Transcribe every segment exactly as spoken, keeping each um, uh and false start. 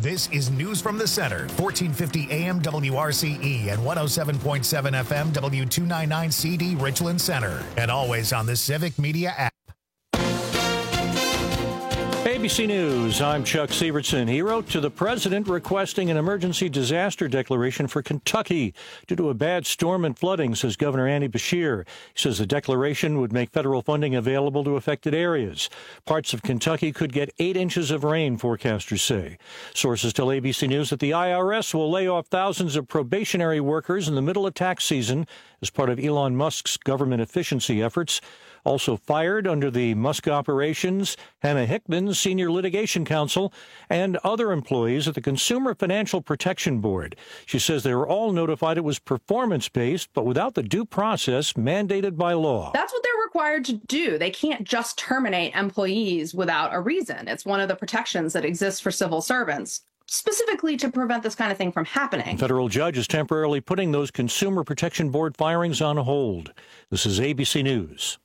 This is News from the Center, fourteen fifty A M W R C E and one oh seven point seven F M W two ninety-nine C D Richland Center, and always on the Civic Media app. A B C News, I'm Chuck Sievertson. He wrote to the president requesting an emergency disaster declaration for Kentucky due to a bad storm and flooding, says Governor Andy Beshear. He says the declaration would make federal funding available to affected areas. Parts of Kentucky could get eight inches of rain, forecasters say. Sources tell A B C News that the I R S will lay off thousands of probationary workers in the middle of tax season as part of Elon Musk's government efficiency efforts. Also fired under the Musk operations, Hannah Hickman, senior litigation counsel, and other employees at the Consumer Financial Protection Board. She says they were all notified it was performance-based, but without the due process mandated by law. That's what they're required to do. They can't just terminate employees without a reason. It's one of the protections that exists for civil servants, specifically to prevent this kind of thing from happening. A federal judge is temporarily putting those Consumer Protection Board firings on hold. This is A B C News.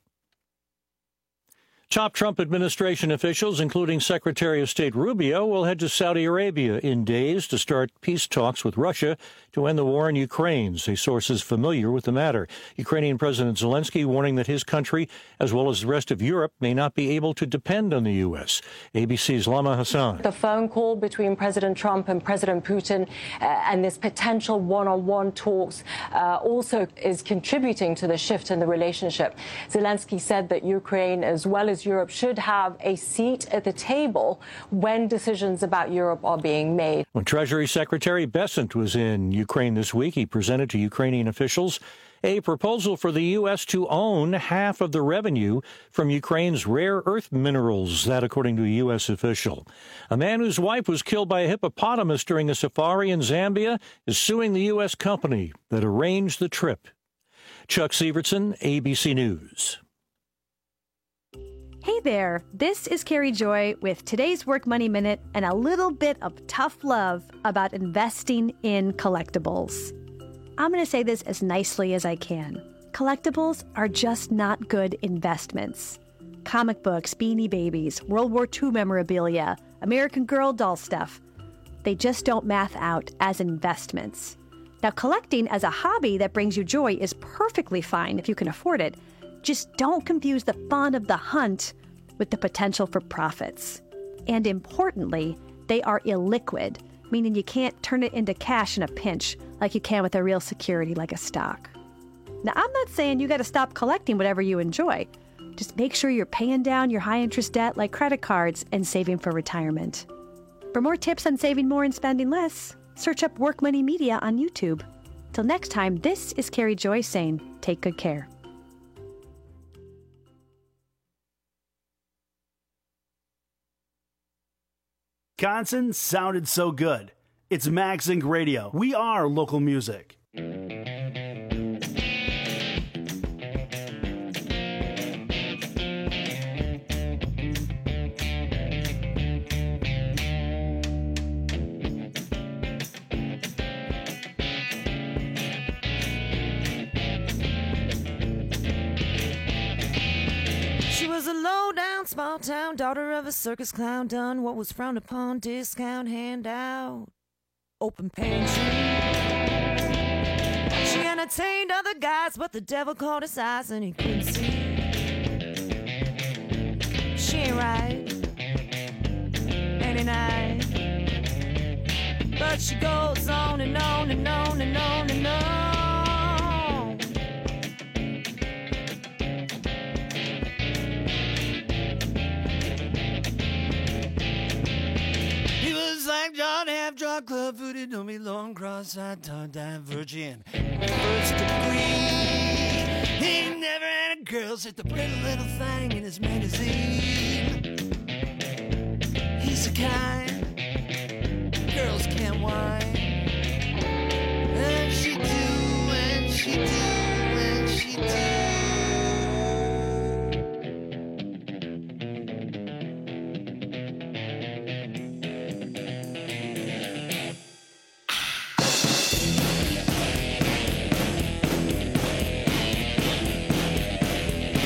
Top Trump administration officials, including Secretary of State Rubio, will head to Saudi Arabia in days to start peace talks with Russia to end the war in Ukraine, say sources familiar with the matter. Ukrainian President Zelensky warning that his country, as well as the rest of Europe, may not be able to depend on the U S. A B C's Lama Hassan. The phone call between President Trump and President Putin uh, and this potential one-on-one talks uh, also is contributing to the shift in the relationship. Zelensky said that Ukraine, as well as Europe, should have a seat at the table when decisions about Europe are being made. When Treasury Secretary Bessent was in Ukraine this week, he presented to Ukrainian officials a proposal for the U S to own half of the revenue from Ukraine's rare earth minerals, that according to a U S official. A man whose wife was killed by a hippopotamus during a safari in Zambia is suing the U S company that arranged the trip. Chuck Sievertson, A B C News. Hey there, this is Carrie Joy with today's Work Money Minute and a little bit of tough love about investing in collectibles. I'm going to say this as nicely as I can. Collectibles are just not good investments. Comic books, Beanie Babies, World War Two memorabilia, American Girl doll stuff, they just don't math out as investments. Now, collecting as a hobby that brings you joy is perfectly fine if you can afford it. Just don't confuse the fun of the hunt with the potential for profits. And importantly, they are illiquid, meaning you can't turn it into cash in a pinch like you can with a real security like a stock. Now, I'm not saying you got to stop collecting whatever you enjoy. Just make sure you're paying down your high-interest debt like credit cards and saving for retirement. For more tips on saving more and spending less, search up Work Money Media on YouTube. Till next time, this is Carrie Joy saying, take good care. Wisconsin sounded so good. It's MagZinc Radio. We are local music. Small town, daughter of a circus clown, done what was frowned upon, discount handout, open pension. She entertained other guys, but the devil caught his eyes and he couldn't see. She ain't right, any night, but she goes on and on and on and on and on. Like John half drunk, club footed, don't be long, cross-eyed, tongue divergent. First degree. He never had a girl, sit the pretty little thing in his magazine. He's the kind girls can't whine. And she do, and she do, and she do.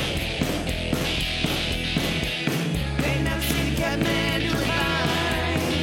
Man, do it fine.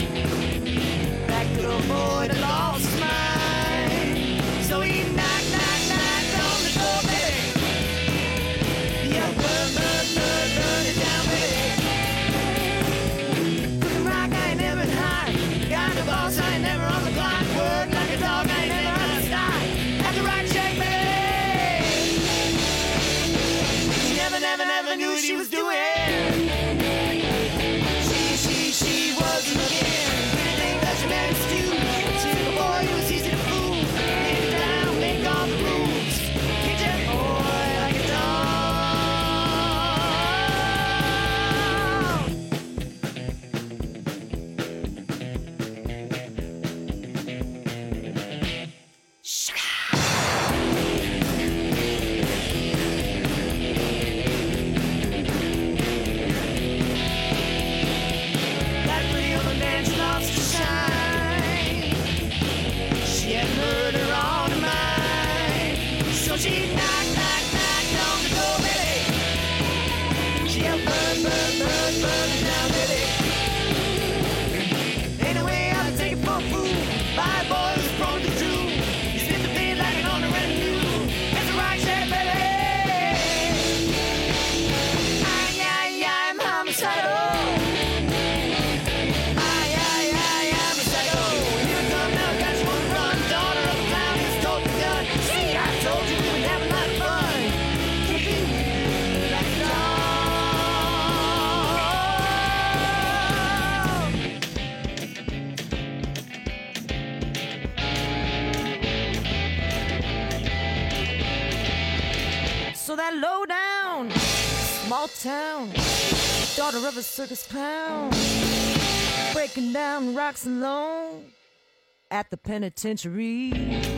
that low down, small town, daughter of a circus clown, breaking down rocks alone at the penitentiary.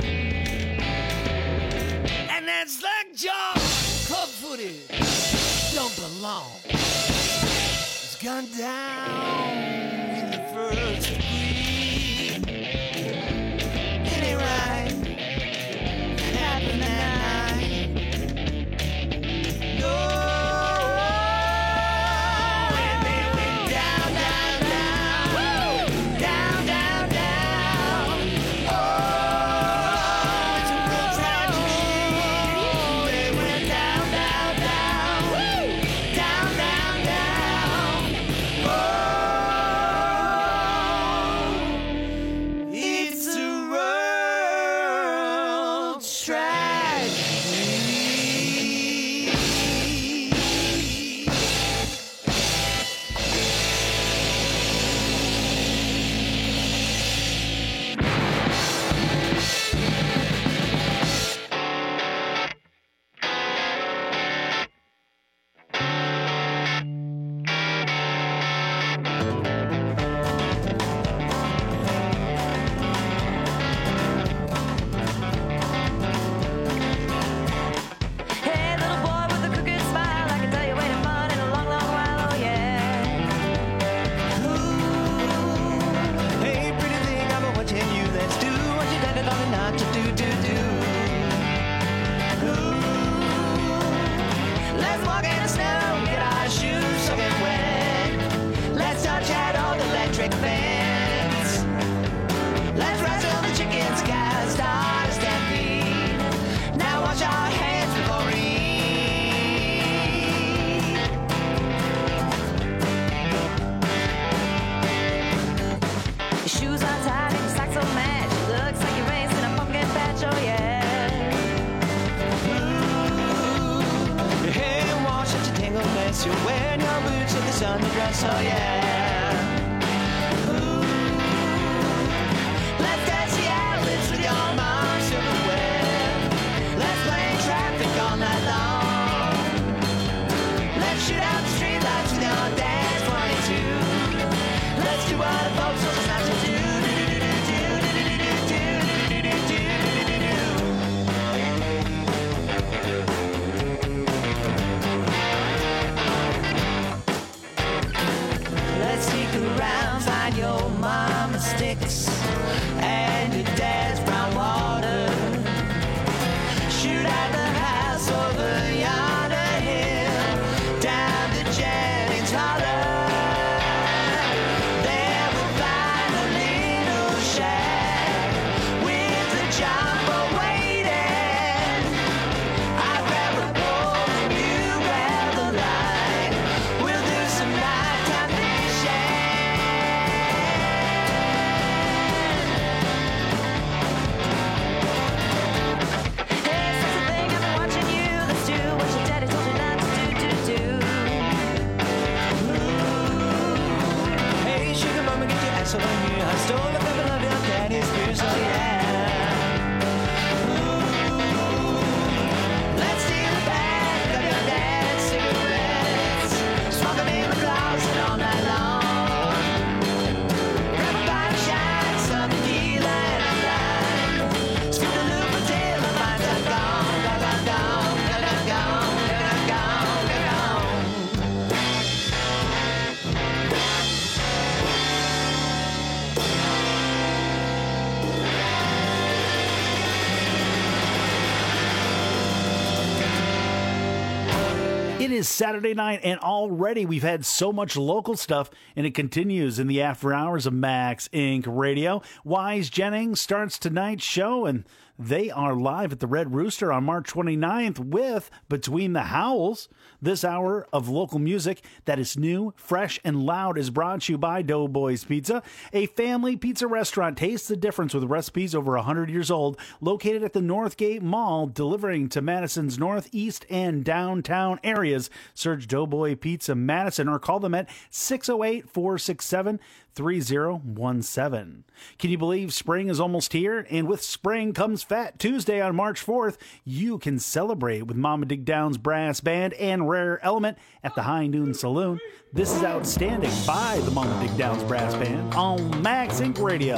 And that slack jaw, club-footed, don't belong. It's gone down in the first degree. Any right happened that night? No. And they went down, down, down, down, down, down. Oh, it's a real tragedy. They went down, down, down, down, down, down. Oh, it's a world tragedy. Hey, little boy with a crooked smile, I can tell you waiting fun in a long, long while, oh yeah. Hey, pretty thing, I've been watching you. Let's do what you did on not to do, do, do. Ooh. Let's walk in the snow, get our shoes soaking wet. Let's touch that old electric fence. Let's wrestle the chicken sky, start a stampede. Now wash our hands before we eat. Your shoes are tied and your socks don't match. Looks like you're racing a pumpkin patch, oh yeah. Your hair wash at your tangled mess. You're wearing your boots in the sundress, oh yeah. Ooh. Let's dance the outlets with your mom's silverware. Let's play traffic all night long. Let's shoot out the streetlights with your dance twenty-two. Let's do what the folks told us not to do. Let's sneak around, find your mama's sticks and your dad's brown water. Shoot at the house over yonder hill, down to Jennings Holler. There we'll find a little shack with a jumbo waiting. I grab a pole and you grab the line. We'll do some nighttime fishing. Hey, such a thing, I've been watching you. Let's do what your daddy told you not to do, do, do. Ooh. Hey, sugar mama, get your axle on me. I stole a couple of your daddy's beers, oh yeah. Let's steal the back of your dad's cigarettes. Smoke 'em in the closet all night long. Grab a bottle shine, some tequila and a lime. Skip the loop until the lights are gone, gone, gone, gone, gone, gone, gone, gone, gone. It is Saturday night, and already we've had so much local stuff, and it continues in the after hours of Max Incorporated. Radio. Wise Jennings starts tonight's show, and they are live at the Red Rooster on March twenty-ninth with Between the Howls. This hour of local music that is new, fresh, and loud is brought to you by Doughboys Pizza, a family pizza restaurant. Taste the difference with recipes over one hundred years old, located at the Northgate Mall, delivering to Madison's northeast and downtown areas. areas. Search Doughboy Pizza Madison or call them at six oh eight, four six seven, three oh one seven. Can you believe spring is almost here? And with spring comes Fat Tuesday on March fourth. You can celebrate with Mama Dig Down's Brass Band and Rare Element at the High Noon Saloon. This is Outstanding by the Mama Dig Down's Brass Band on Max Inc Radio.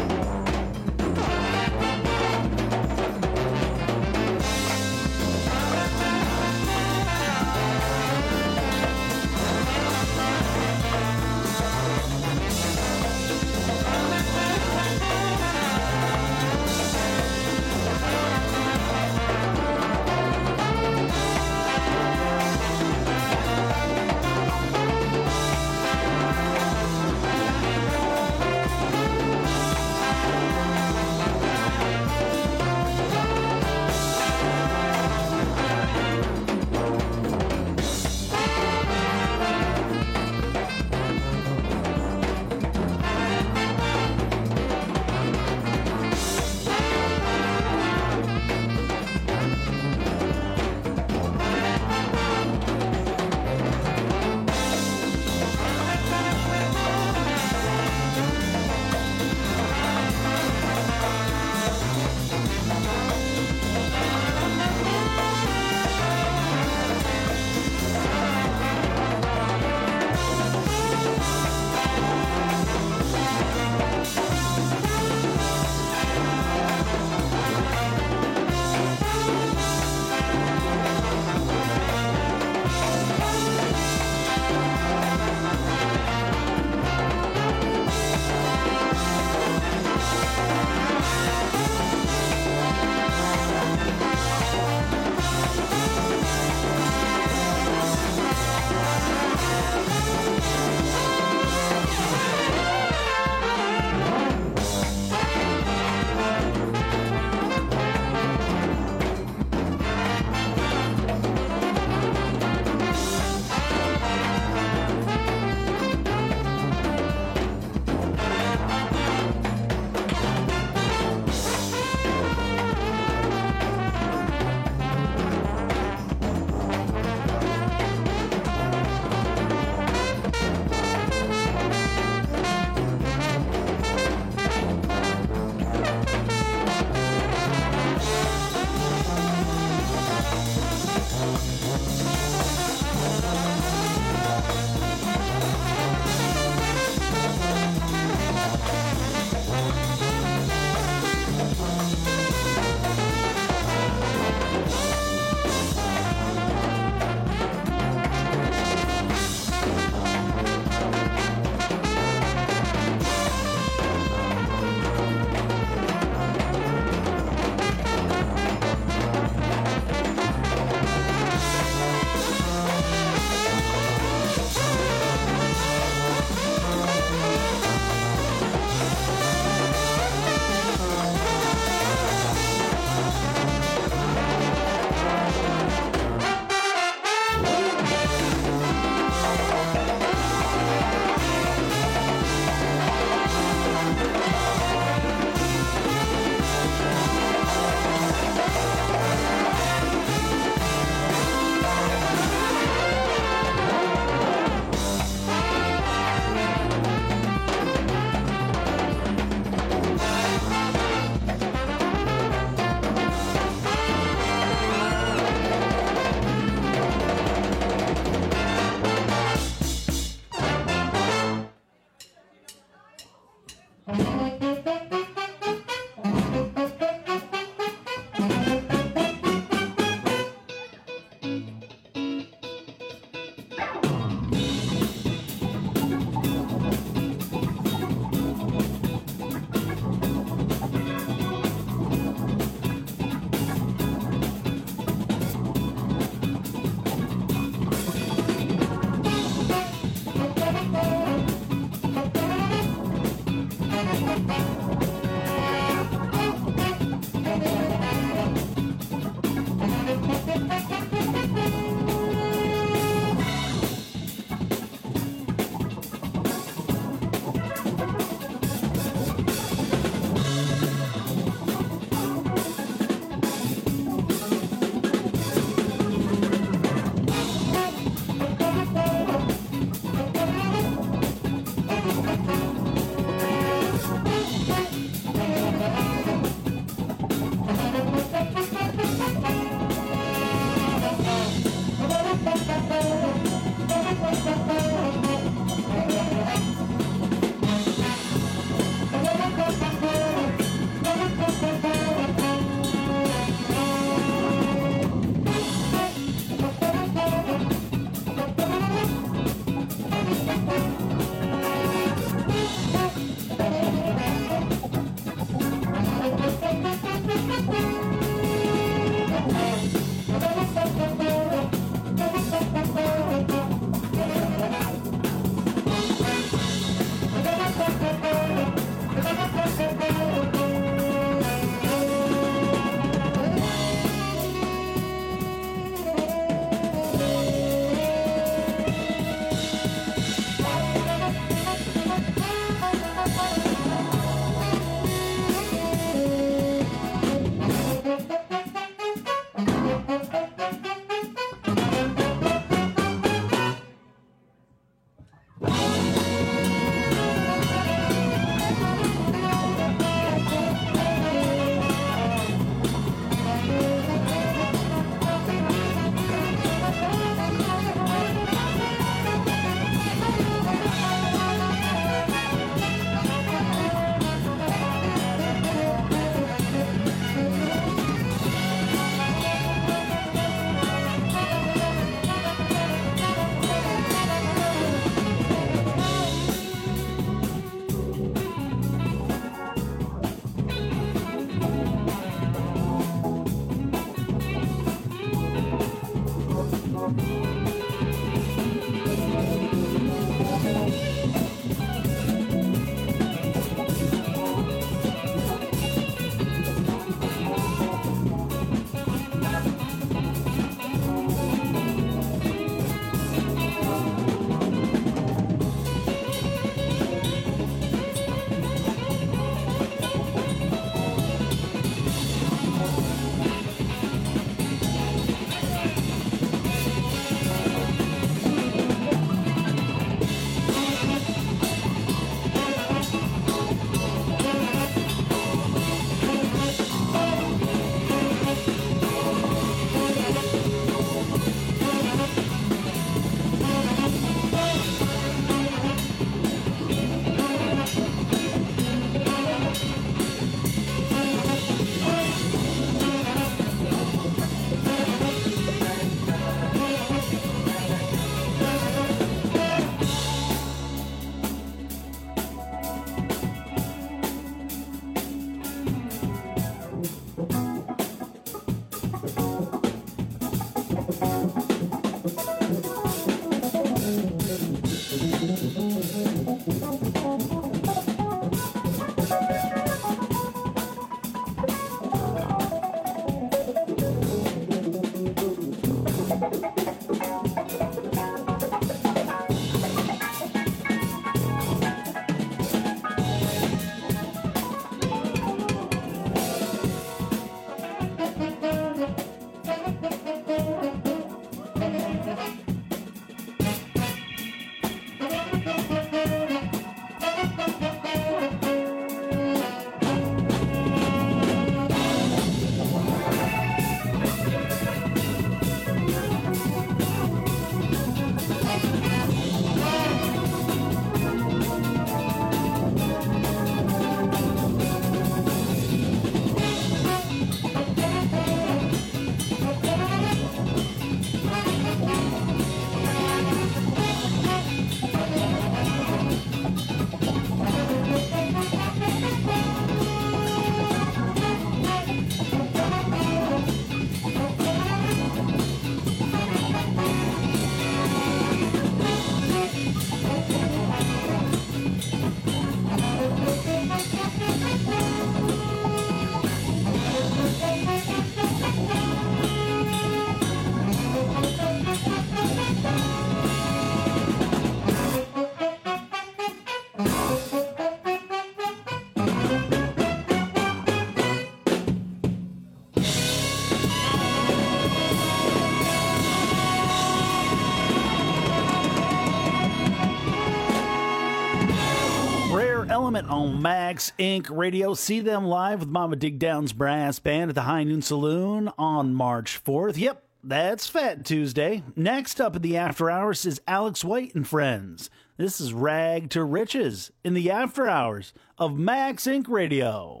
Element on Max Incorporated. Radio. See them live with Mama Dig Down's brass band at the High Noon Saloon on March fourth. Yep, that's Fat Tuesday. Next up in the After Hours is Alex White and Friends. This is Rag to Riches in the After Hours of Max Incorporated. Radio.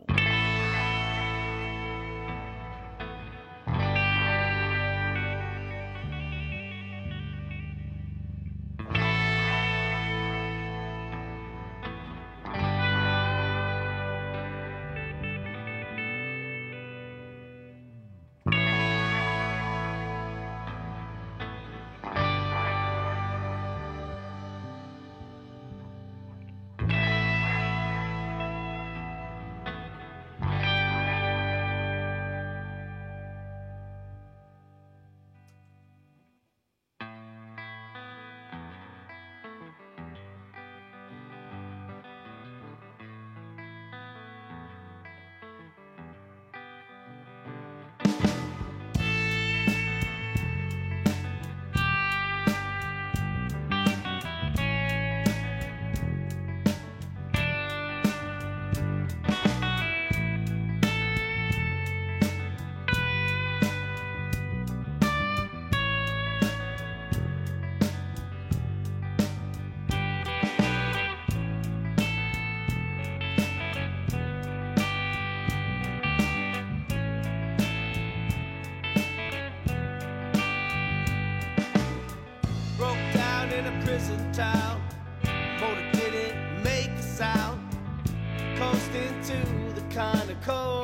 Prison town, motor didn't make a sound, coasting to the kind of cold.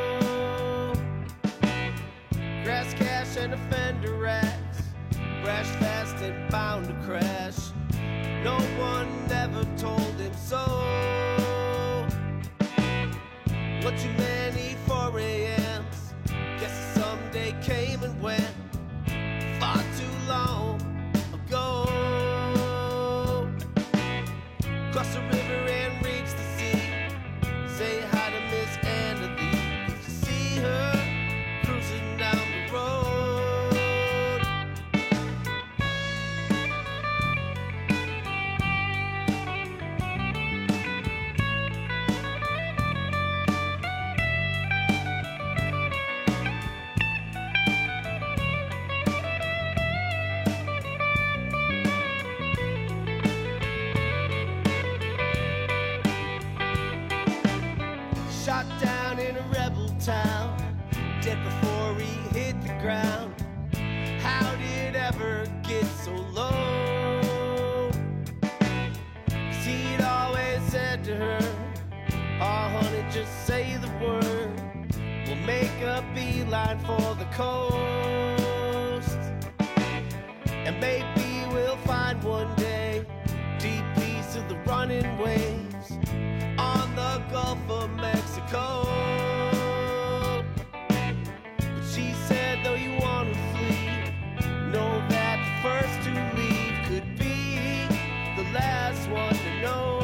Grass cash and a fender racks, crash fast and bound to crash. No one ever told him so. What too many four a.m.s, guess someday came and went, far too long ago. Cross the river and reach the sea. Say hi to Miss Annalie if you see her cruising down the road. Shot down in a rebel town, dead before he hit the ground. How did it ever get so low? 'Cause he'd always said to her, oh honey, just say the word, we'll make a beeline for the coast. And maybe we'll find one day deep peace of the running waves on the Gulf of Mexico. But she said, though you want to flee, know that the first to leave could be the last one to know.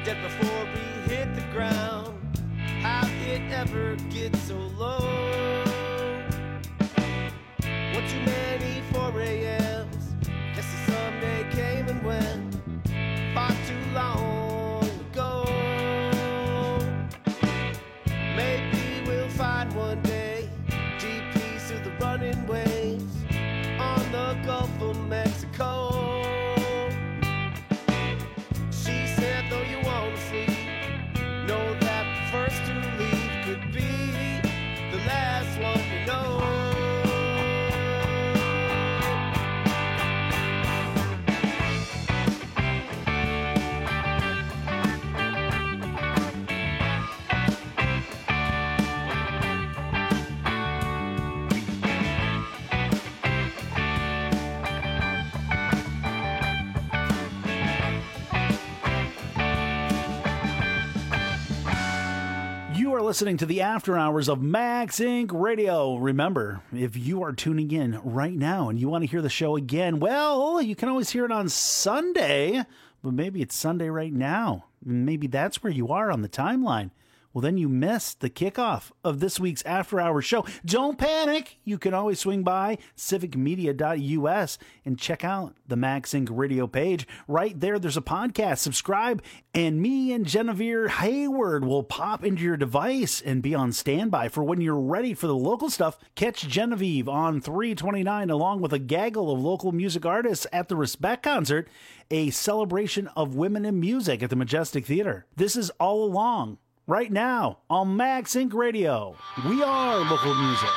dead before we hit the ground. How it ever gets so low? One too many four a.m.s. Guess the someday came and went far too long ago. Maybe we'll find one day G Ps through the running waves on the Gulf of Mexico. She said, though you wanna sleep, know that the first to leave could be the last one you know. You are listening to the After Hours of Max Incorporated. Radio. Remember, if you are tuning in right now and you want to hear the show again, well, you can always hear it on Sunday, but maybe it's Sunday right now. Maybe that's where you are on the timeline. Well, then you missed the kickoff of this week's After Hours show. Don't panic. You can always swing by civic media dot U S and check out the Max Inc radio page. Right there, there's a podcast. Subscribe, and me and Genevieve Hayward will pop into your device and be on standby for when you're ready for the local stuff. Catch Genevieve on three twenty-nine along with a gaggle of local music artists at the Respect Concert, a celebration of women in music at the Majestic Theater. This is All Along. Right now on Max Inc Radio. We are local music.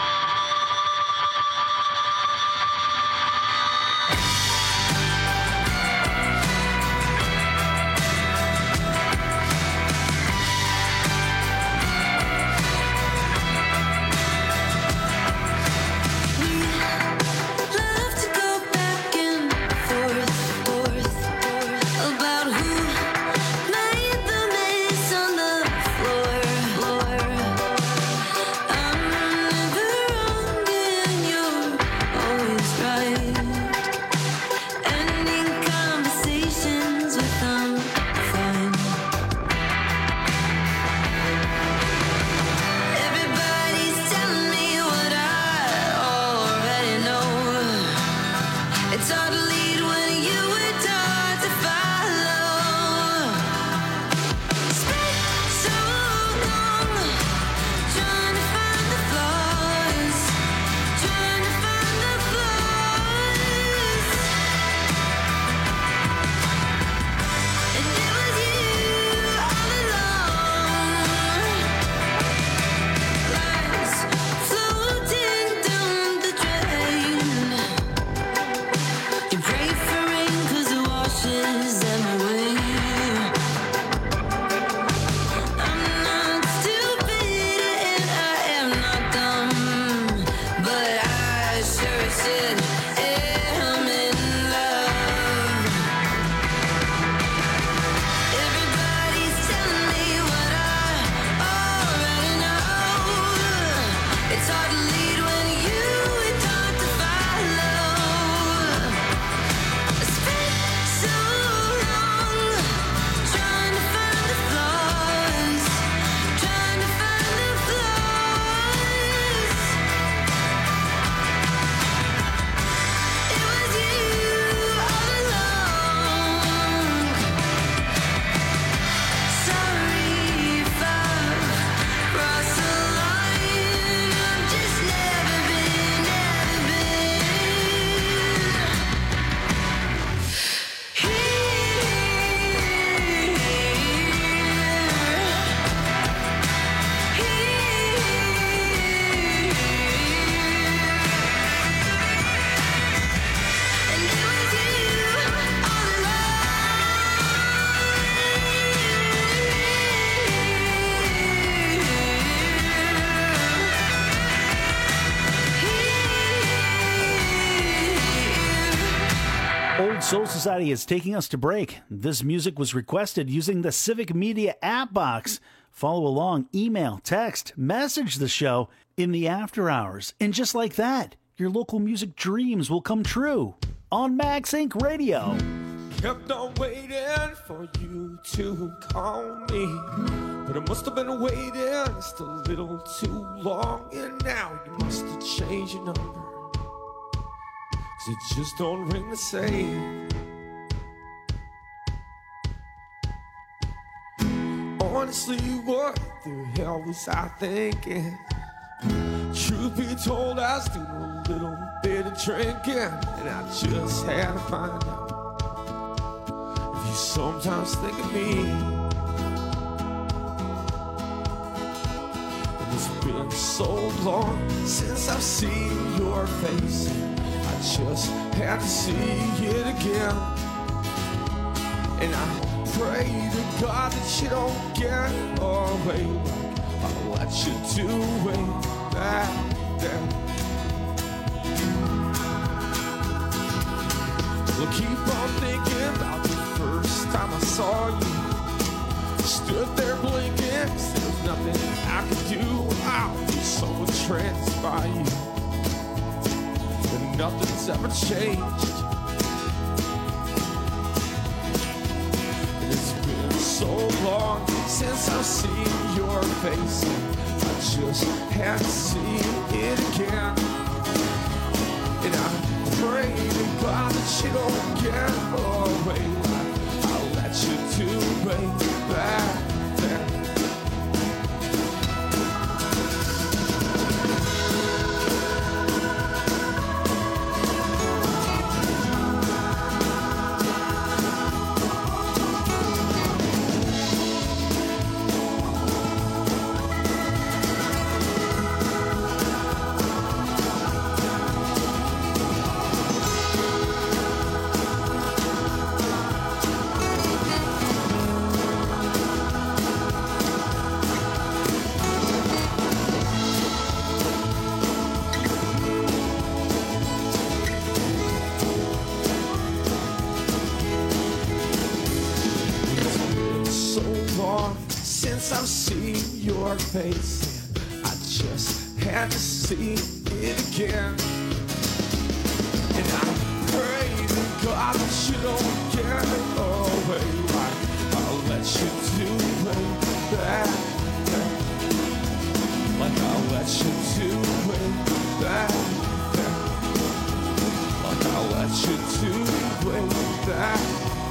Soul Society is taking us to break. This music was requested using the Civic Media app box. Follow along, email, text, message the show in the after hours. And just like that, your local music dreams will come true on Max Inc Radio. kept on waiting for you to call me, but I must have been waiting just a little too long. And now you must have changed your number, 'cause it just don't ring the same. Honestly, what the hell was I thinking? Truth be told, I was doing a little bit of drinking, and I just had to find out if you sometimes think of me. And it's been so long since I've seen your face, I just had to see it again. And I pray to God that you don't get away like I let you do way back then. Well, keep on thinking about the first time I saw you. Stood there blinking, 'cause there was nothing I could do. I'll be so entranced by you, and nothing's ever changed. So long since I've seen your face, I just had to see it again. And I pray to God that you don't get away like I let you do way back then. I've seen your face, I just had to see it again. And I pray to God that you don't get away like I'll let you do way back then. Like I'll let you do way back then. Like I'll let you do way back.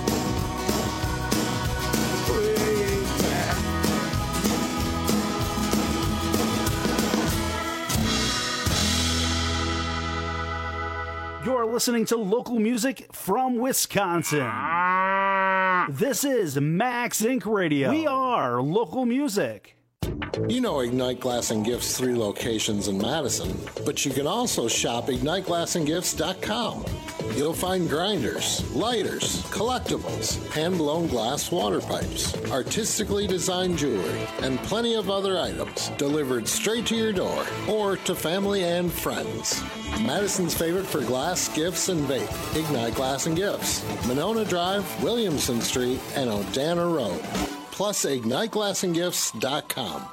You're listening to local music from Wisconsin. This is Max Incorporated. Radio. We are local music. You know Ignite Glass and Gifts' three locations in Madison, but you can also shop ignite glass and gifts dot com. You'll find grinders, lighters, collectibles, hand-blown glass water pipes, artistically designed jewelry, and plenty of other items delivered straight to your door or to family and friends. Madison's favorite for glass, gifts, and vape, Ignite Glass and Gifts, Monona Drive, Williamson Street, and O'Dana Road. Plus ignite glass and gifts dot com.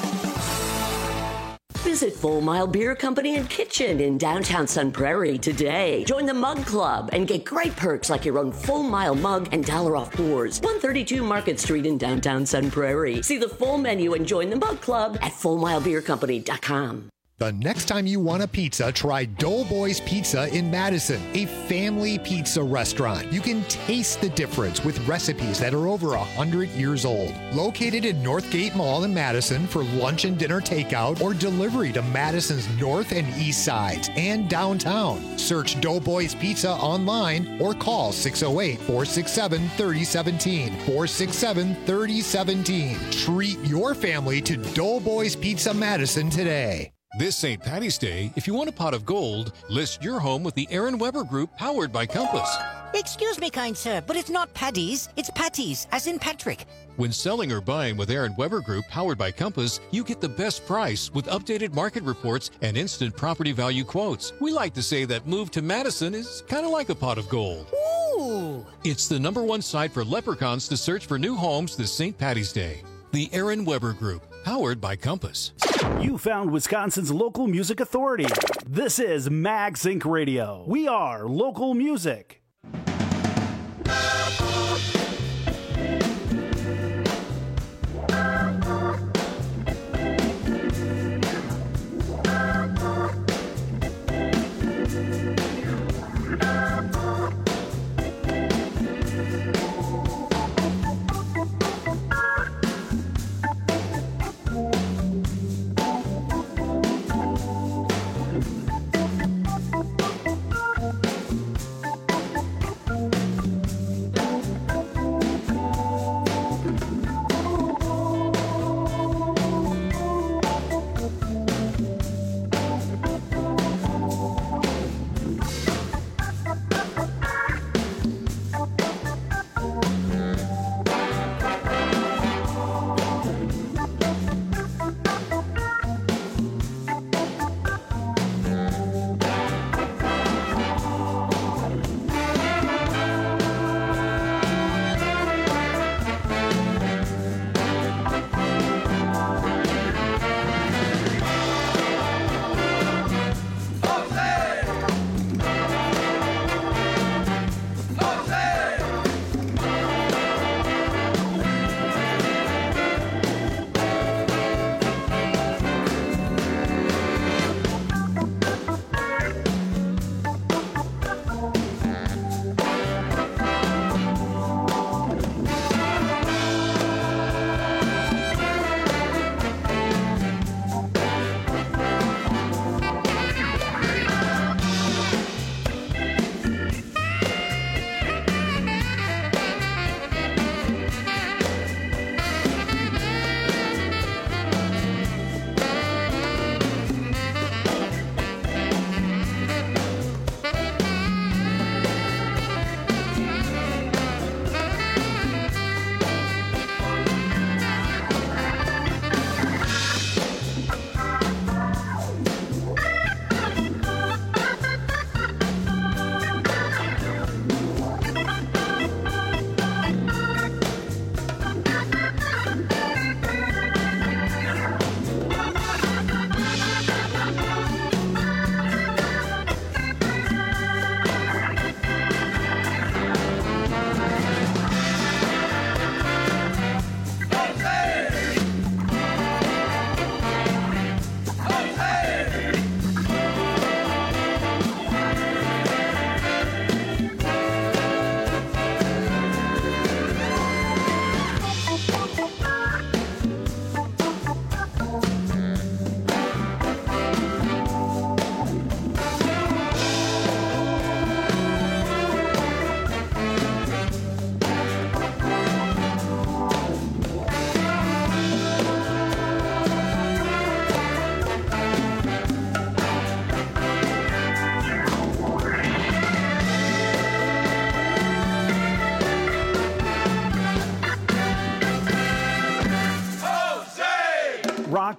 Visit Full Mile Beer Company and Kitchen in downtown Sun Prairie today. Join the Mug Club and get great perks like your own Full Mile mug and dollar off pours. one thirty-two Market Street in downtown Sun Prairie. See the full menu and join the Mug Club at full mile beer company dot com. The next time you want a pizza, try Doughboys Pizza in Madison, a family pizza restaurant. You can taste the difference with recipes that are over one hundred years old. Located in Northgate Mall in Madison for lunch and dinner takeout or delivery to Madison's north and east sides and downtown. Search Doughboys Pizza online or call six oh eight, four six seven, three oh one seven, four six seven, three oh one seven. Treat your family to Doughboys Pizza Madison today. This Saint Patty's Day, if you want a pot of gold, list your home with the Aaron Weber Group, powered by Compass. Excuse me, kind sir, but it's not Paddy's, it's Patty's, as in Patrick. When selling or buying with Aaron Weber Group, powered by Compass, you get the best price with updated market reports and instant property value quotes. We like to say that move to Madison is kind of like a pot of gold. Ooh! It's the number one site for leprechauns to search for new homes this Saint Patty's Day. The Aaron Weber Group, powered by Compass. You found Wisconsin's local music authority. This is Max Incorporated. Radio. We are local music.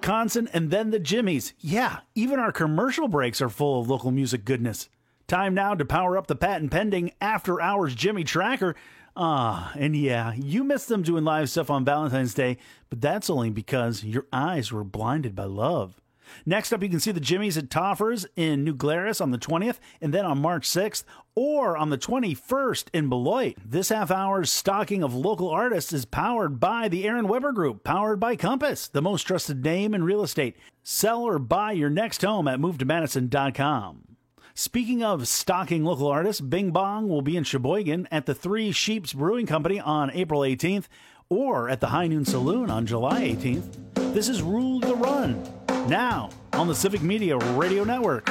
Rock Concert, and then the Jimmys. Yeah, even our commercial breaks are full of local music goodness. Time now to power up the patent pending After Hours Jimmy Tracker. Ah, and yeah, you missed them doing live stuff on Valentine's Day, but that's only because your eyes were blinded by love. Next up, you can see the Jimmys at Toffers in New Glarus on the twentieth, and then on March sixth, or on the twenty-first in Beloit. This half hour's stocking of local artists is powered by the Aaron Weber Group, powered by Compass, the most trusted name in real estate. Sell or buy your next home at move to madison dot com. Speaking of stocking local artists, Bing Bong will be in Sheboygan at the Three Sheeps Brewing Company on April eighteenth, or at the High Noon Saloon on July eighteenth. This is Rule the Run, now on the Civic Media Radio Network.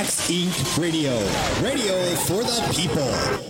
Max Incorporated. Radio. Radio for the people.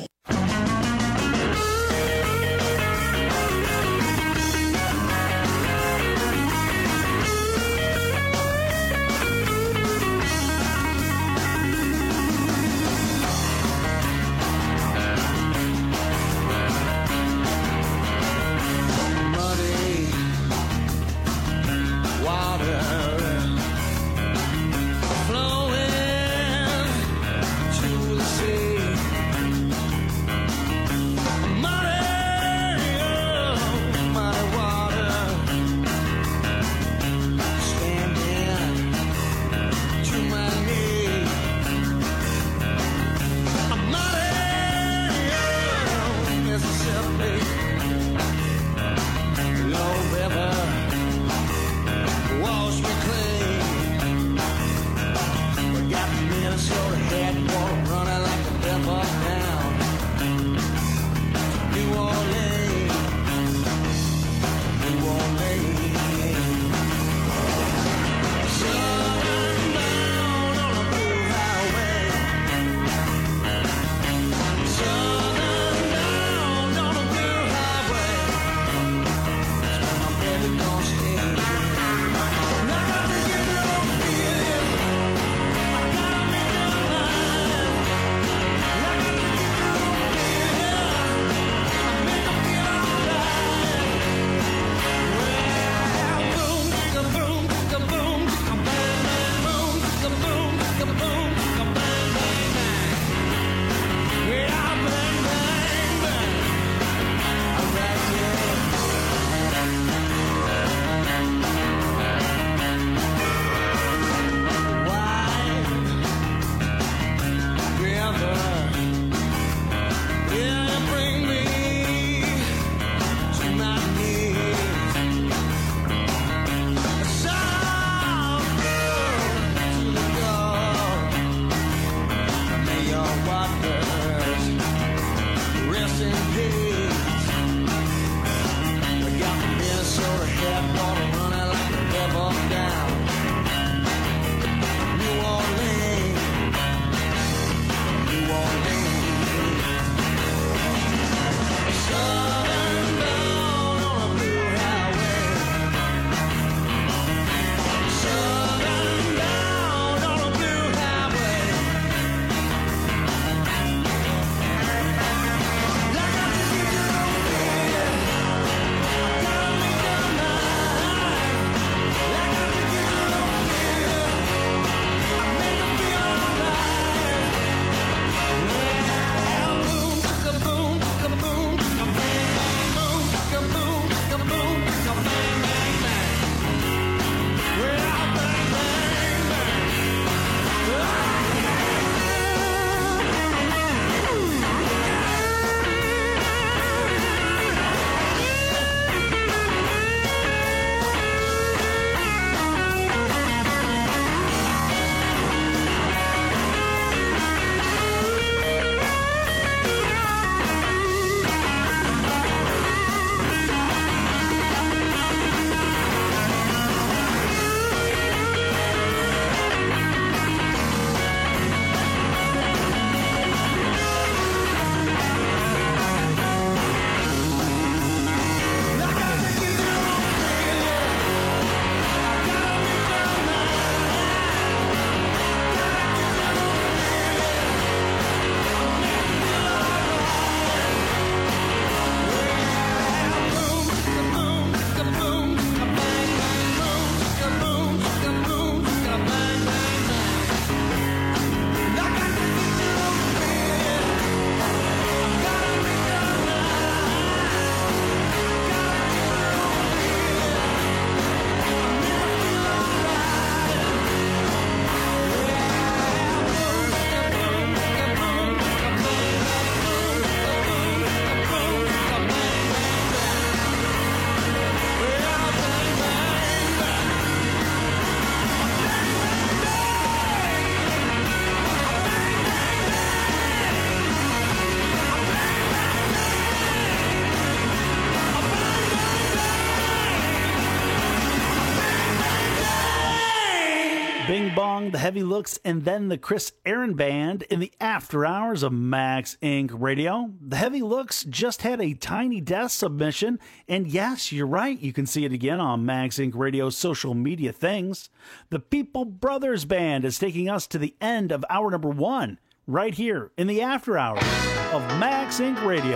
song, The Heavy Looks, and then the Chris Aaron Band in the after hours of Max Incorporated. Radio. The Heavy Looks just had a Tiny Desk submission, and yes, you're right, you can see it again on Max Incorporated. Radio's social media things. The People Brothers Band is taking us to the end of hour number one, right here in the after hours of Max Incorporated. Radio.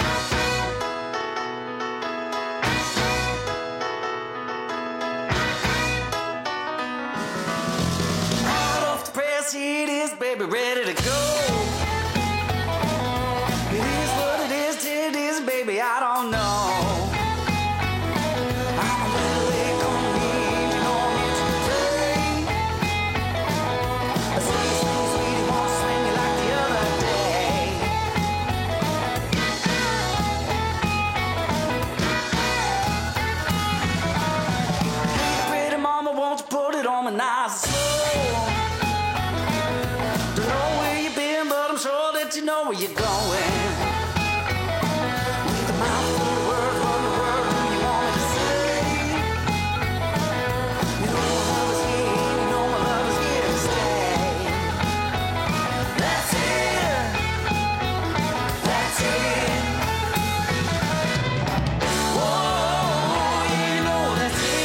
It is, baby, ready to go. It is what it is, it is, baby, I don't know. I'm a little late on me, you know me today. Sweet, sweet, sweetie, won't swing you like the other day. Hey, pretty mama, won't you put it on me nice and slow? You know where you're going. With a mouthful of words, what the word do you want me to say? You know my love is here, you know my love is here to stay. That's it. That's it. Whoa, you know that's it.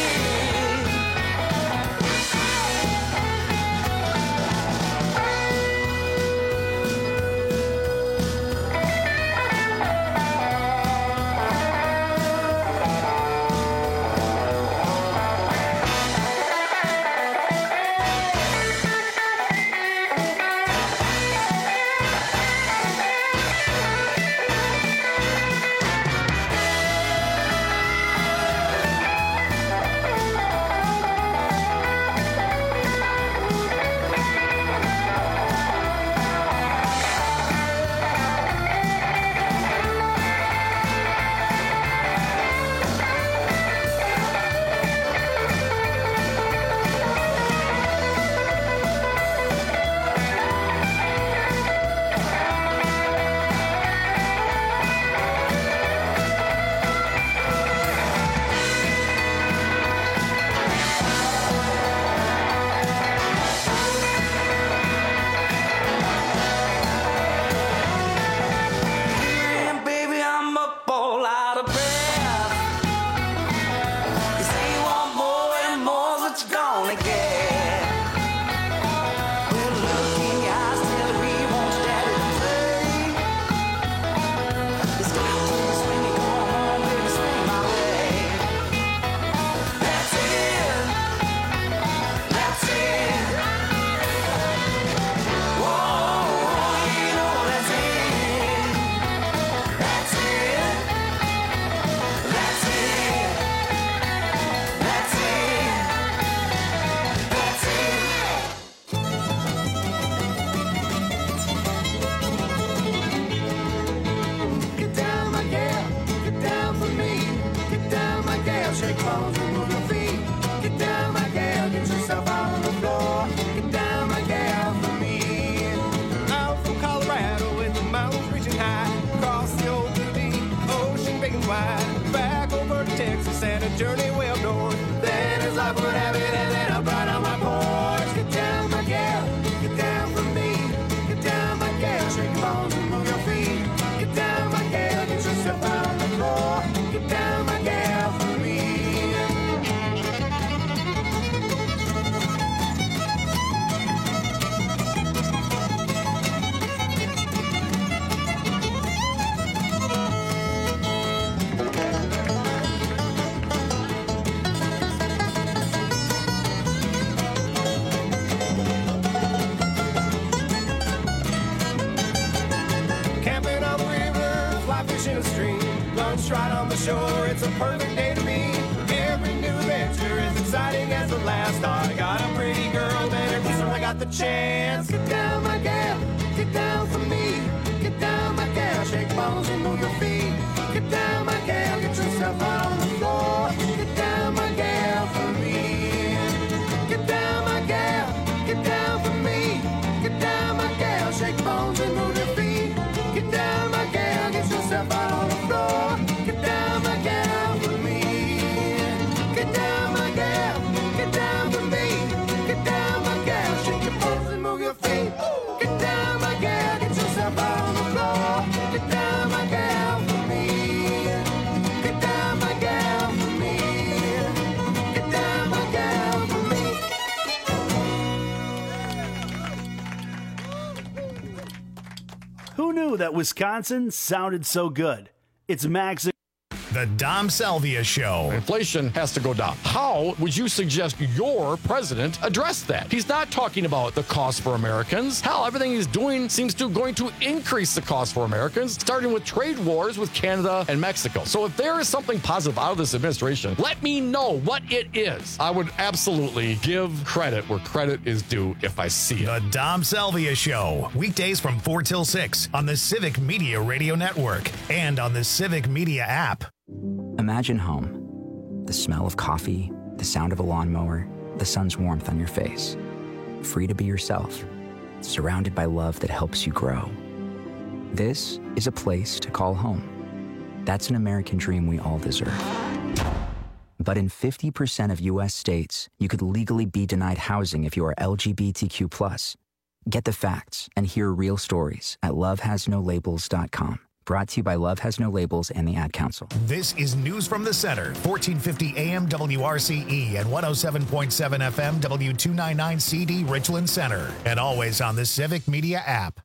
Journey way up north. Then as life would have it, and then up right on my porch. Get down, my gal, get down for me. Get down, my gal, shake your bones and move your feet. Get down, my gal, get yourself out on the floor. Get down, my gal, for me. In a stream, lunch right on the shore, it's a perfect day to me. Every new venture is exciting as the last. I got a pretty girl, better kiss her, I got the chance. Get down, my gal, get down for me. Get down, my gal, shake bones and move your feet. Get down, my gal, get yourself out on the floor. Get down, my gal, for me. Get down, my gal, get down for me. Get down, my gal, shake bones and move your feet. Get down, my gal, get yourself out on the floor. Get down, my gal, for me. Get down, my gal, get down for me. Get down, my gal, that Wisconsin sounded so good. It's Max. The Dom Salvia Show. Inflation has to go down. How would you suggest your president address that? He's not talking about the cost for Americans. Hell, everything he's doing seems to going to increase the cost for Americans, starting with trade wars with Canada and Mexico. So if there is something positive out of this administration, let me know what it is. I would absolutely give credit where credit is due if I see it. The Dom Salvia Show. Weekdays from four till six on the Civic Media Radio Network and on the Civic Media app. Imagine home. The smell of coffee, the sound of a lawnmower, the sun's warmth on your face. Free to be yourself, surrounded by love that helps you grow. This is a place to call home. That's an American dream we all deserve. But in fifty percent of U S states, you could legally be denied housing if you are L G B T Q plus. Get the facts and hear real stories at love has no labels dot com. Brought to you by Love Has No Labels and the Ad Council. This is News from the Center, fourteen fifty A M W R C E and one oh seven point seven F M W two ninety-nine C D Richland Center. And always on the Civic Media app.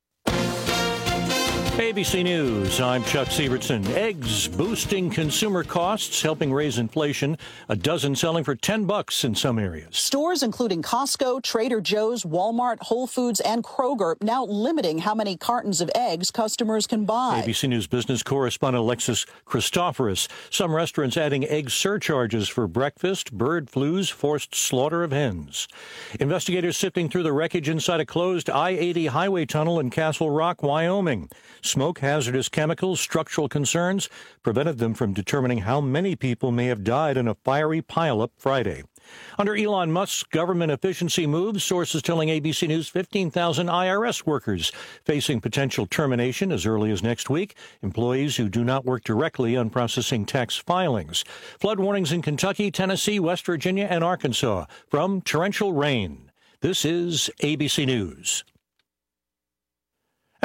A B C News, I'm Chuck Sievertson. Eggs boosting consumer costs, helping raise inflation. A dozen selling for ten bucks in some areas. Stores including Costco, Trader Joe's, Walmart, Whole Foods, and Kroger now limiting how many cartons of eggs customers can buy. A B C News business correspondent Alexis Christoforous. Some restaurants adding egg surcharges for breakfast, bird flus, forced slaughter of hens. Investigators sifting through the wreckage inside a closed I eighty highway tunnel in Castle Rock, Wyoming. Smoke, hazardous chemicals, structural concerns prevented them from determining how many people may have died in a fiery pileup Friday. Under Elon Musk's government efficiency moves, sources telling A B C News fifteen thousand I R S workers facing potential termination as early as next week, employees who do not work directly on processing tax filings. Flood warnings in Kentucky, Tennessee, West Virginia, and Arkansas from torrential rain. This is A B C News.